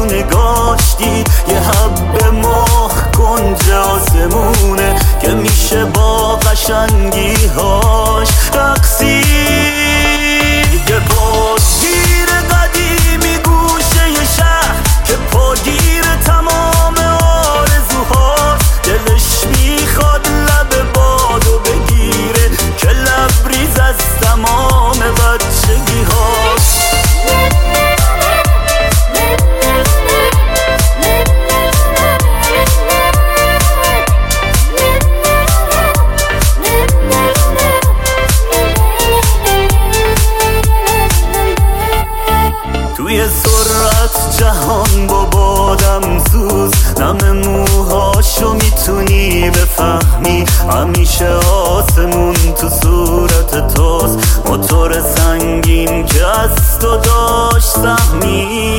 تو نگاش دید یه حب ماه کنج آسمونه که میشه با قشنگی هاش رقصی. یه بازگیر قدیمی گوشه یه شهر که پاگیر تمام آرزوهاست، دلش میخواد لب بادو بگیره که لبریز از تمام بچگی هاست. توی سرعت جهان با بادم سوز، نم موهاشو میتونی بفهمی، همیشه آسمون تو صورت توست، موتور سنگین که از تو داشت سهمی.